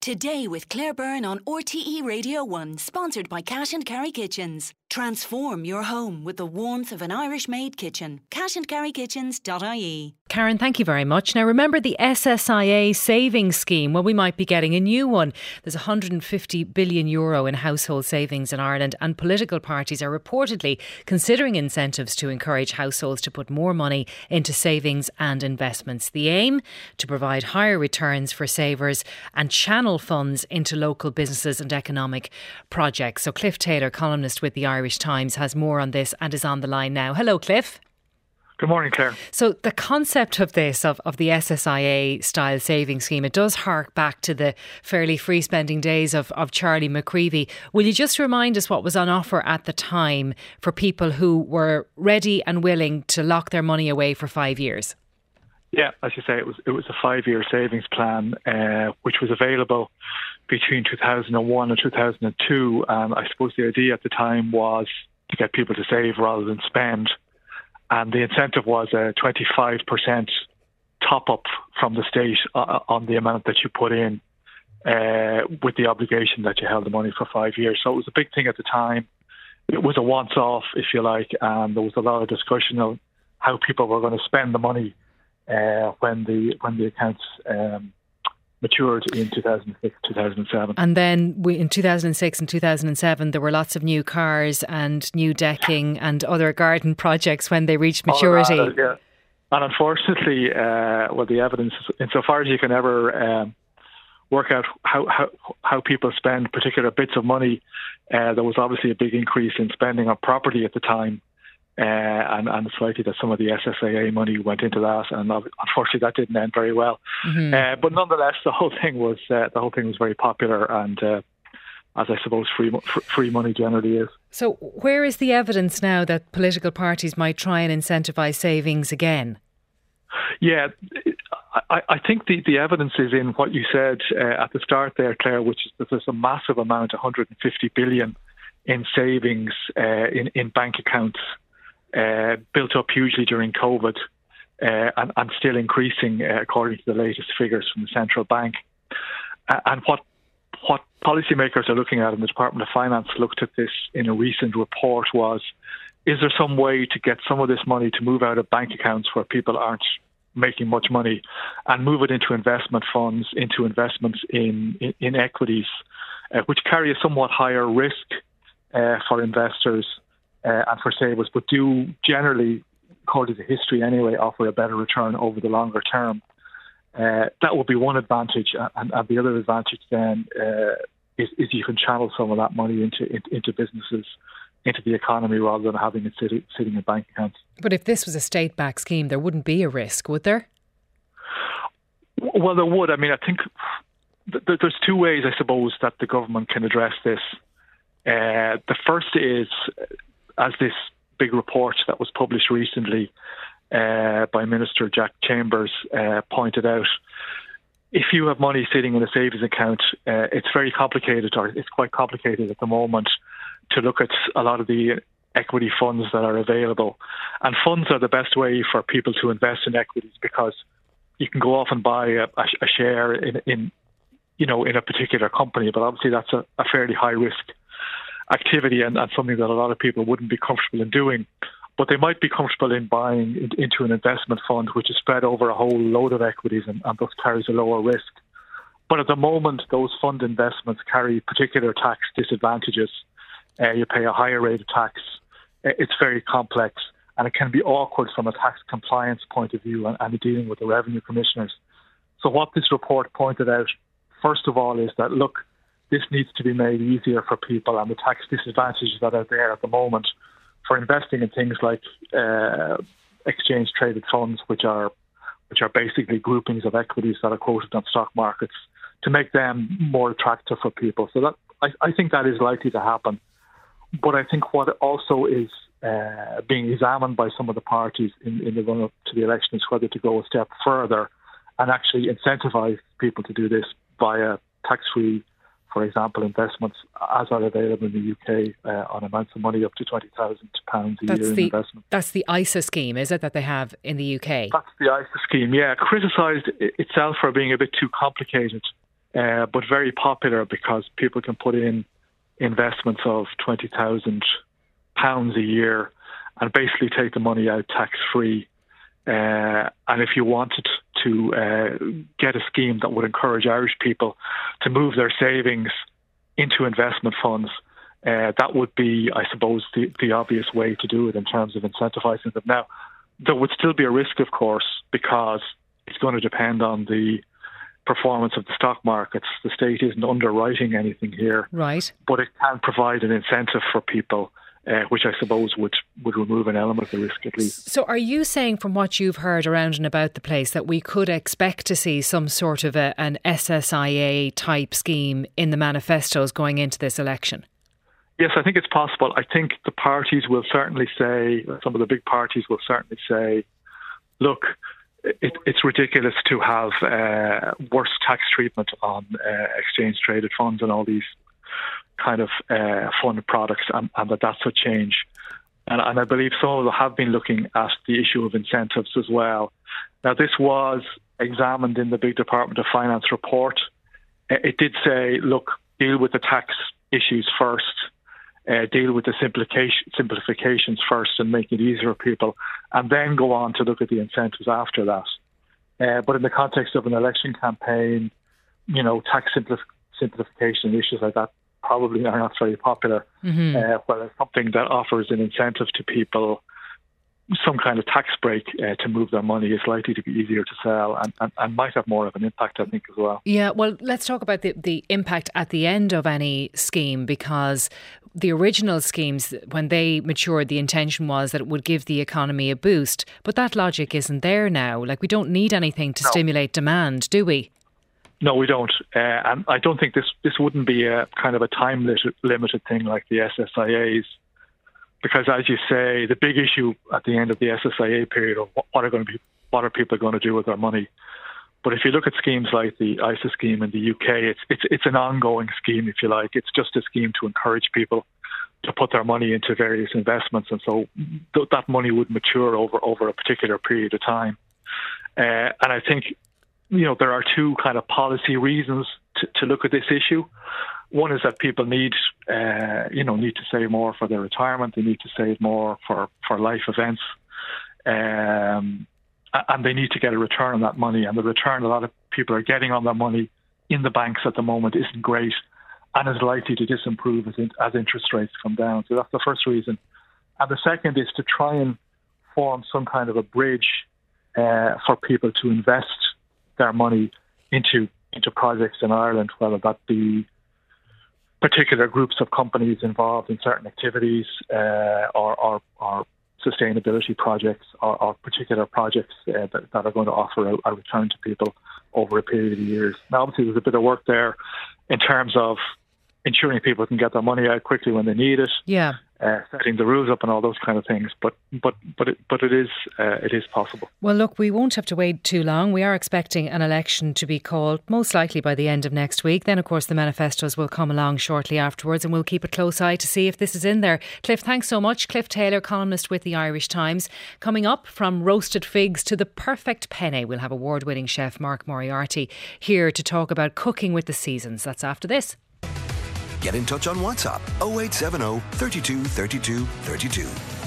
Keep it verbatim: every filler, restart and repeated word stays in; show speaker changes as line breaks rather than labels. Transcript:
Today with Claire Byrne on R T E Radio one, sponsored by Cash and Carry Kitchens. Transform your home with the warmth of an Irish-made kitchen. cash and carry kitchens dot I E.
Karen, thank you very much. Now remember the S S I A savings scheme? Well, we might be getting a new one. There's one hundred fifty billion euro in household savings in Ireland, and political parties are reportedly considering incentives to encourage households to put more money into savings and investments. The aim? To provide higher returns for savers and channel funds into local businesses and economic projects. So Cliff Taylor, columnist with the Irish Times, has more on this and is on the line now. Hello, Cliff.
Good morning, Claire.
So the concept of this, of, of the S S I A style saving scheme, it does hark back to the fairly free spending days of, of Charlie McCreevy. Will you just remind us what was on offer at the time for people who were ready and willing to lock their money away for five years?
Yeah, as you say, it was it was a five-year savings plan uh, which was available between two thousand one and two thousand two. And I suppose the idea at the time was to get people to save rather than spend. And the incentive was a twenty-five percent top-up from the state uh, on the amount that you put in, uh, with the obligation that you held the money for five years. So it was a big thing at the time. It was a once-off, if you like, and there was a lot of discussion of how people were going to spend the money uh, when the when the accounts um, matured in two thousand six, two thousand seven.
And then we, in two thousand six and two thousand seven, there were lots of new cars and new decking and other garden projects when they reached maturity.
Oh, yeah. And unfortunately, uh, well, the evidence, insofar as you can ever um, work out how, how how people spend particular bits of money, uh, there was obviously a big increase in spending on property at the time. Uh, and, and it's likely that some of the S S I A money went into that, and unfortunately that didn't end very well. Mm-hmm. Uh, but nonetheless, the whole thing was uh, the whole thing was very popular, and uh, as I suppose free free money generally is.
So, where is the evidence now that political parties might try and incentivise savings again?
Yeah, I, I think the, the evidence is in what you said uh, at the start there, Claire, which is that there's a massive amount, one hundred fifty billion, in savings uh, in in bank accounts. Uh, built up hugely during COVID uh, and, and still increasing uh, according to the latest figures from the central bank. Uh, and what what policymakers are looking at, and the Department of Finance looked at this in a recent report, was, is there some way to get some of this money to move out of bank accounts where people aren't making much money and move it into investment funds, into investments in, in, in equities, uh, which carry a somewhat higher risk uh, for investors Uh, and for savers, but do generally, according to history anyway, offer a better return over the longer term. Uh, that would be one advantage, and, and the other advantage then uh, is, is you can channel some of that money into into, into businesses, into the economy, rather than having it sitting, sitting in bank accounts.
But if this was a state-backed scheme, there wouldn't be a risk, would there?
Well, there would. I mean, I think th- there's two ways, I suppose, that the government can address this. Uh, the first is, as this big report that was published recently uh, by Minister Jack Chambers uh, pointed out, if you have money sitting in a savings account, uh, it's very complicated, or it's quite complicated at the moment, to look at a lot of the equity funds that are available. And funds are the best way for people to invest in equities, because you can go off and buy a, a share in, in, you know, in a particular company, but obviously that's a, a fairly high risk activity and, and something that a lot of people wouldn't be comfortable in doing. But they might be comfortable in buying in, into an investment fund which is spread over a whole load of equities and, and thus carries a lower risk. But at the moment, those fund investments carry particular tax disadvantages. Uh, you pay a higher rate of tax. It's very complex, and it can be awkward from a tax compliance point of view and, and dealing with the revenue commissioners. So what this report pointed out, first of all, is that, look, this needs to be made easier for people, and the tax disadvantages that are there at the moment for investing in things like uh, exchange-traded funds, which are which are basically groupings of equities that are quoted on stock markets, to make them more attractive for people. So that I, I think that is likely to happen. But I think what also is uh, being examined by some of the parties in, in the run-up to the election is whether to go a step further and actually incentivise people to do this via tax-free, for example, investments as are available in the U K uh, on amounts of money up to twenty thousand pounds a
that's
year in
the,
investment.
That's the I S A scheme, is it, that they have in the U K?
That's the I S A scheme, yeah. Criticised itself for being a bit too complicated. uh, but very popular because people can put in investments of twenty thousand pounds a year and basically take the money out tax-free. Uh, and if you wanted to uh, get a scheme that would encourage Irish people to move their savings into investment funds, uh, that would be, I suppose, the, the obvious way to do it in terms of incentivising them. Now, there would still be a risk, of course, because it's going to depend on the performance of the stock markets. The state isn't underwriting anything here.
Right.
But it can provide an incentive for people, uh, which I suppose would, would remove an element of the risk at least.
So are you saying, from what you've heard around and about the place, that we could expect to see some sort of a, an S S I A type scheme in the manifestos going into this election?
Yes, I think it's possible. I think the parties will certainly say, some of the big parties will certainly say, look, it, it's ridiculous to have uh, worse tax treatment on uh, exchange-traded funds and all these kind of uh, fund products, and, and that that's a change. And, and I believe some of them have been looking at the issue of incentives as well. Now, this was examined in the big Department of Finance report. It did say, look, deal with the tax issues first, uh, deal with the simplification, simplifications first and make it easier for people, and then go on to look at the incentives after that. Uh, but in the context of an election campaign, you know, tax simplif- simplification issues like that probably are not very popular. Mm-hmm. Uh, whereas something that offers an incentive to people, some kind of tax break uh, to move their money, is likely to be easier to sell and, and, and might have more of an impact, I think, as well.
Yeah, well, let's talk about the, the impact at the end of any scheme, because the original schemes, when they matured, the intention was that it would give the economy a boost. But that logic isn't there now. Like, we don't need anything to no. stimulate demand, do we?
No, we don't. Uh, and I don't think this, this wouldn't be a kind of a time limited thing like the S S I As. Because, as you say, the big issue at the end of the S S I A period of what are going to be, what are people going to do with their money. But if you look at schemes like the I S A scheme in the U K, it's it's it's an ongoing scheme, if you like. It's just a scheme to encourage people to put their money into various investments, and so th- that money would mature over over a particular period of time. Uh, and I think, you know, there are two kind of policy reasons to, to look at this issue. One is that people need, uh, you know, need to save more for their retirement. They need to save more for, for life events. Um, and they need to get a return on that money. And the return a lot of people are getting on their money in the banks at the moment isn't great and is likely to disimprove as, in, as interest rates come down. So that's the first reason. And the second is to try and form some kind of a bridge uh, for people to invest their money into into projects in Ireland, whether that be particular groups of companies involved in certain activities uh, or, or, or sustainability projects or, or particular projects uh, that, that are going to offer a, a return to people over a period of years. Now, obviously, there's a bit of work there in terms of ensuring people can get their money out quickly when they need it.
Yeah.
Uh, setting the rules up and all those kind of things, but but but it, but it is uh, it is possible.
Well, look, we won't have to wait too long. We are expecting an election to be called most likely by the end of next week. Then, of course, the manifestos will come along shortly afterwards, and we'll keep a close eye to see if this is in there. Cliff, thanks so much. Cliff Taylor, columnist with the Irish Times. Coming up, from roasted figs to the perfect penne, we'll have award-winning chef Mark Moriarty here to talk about cooking with the seasons. That's after this.
Get in touch on WhatsApp oh eight seven oh, three two, three two, three two.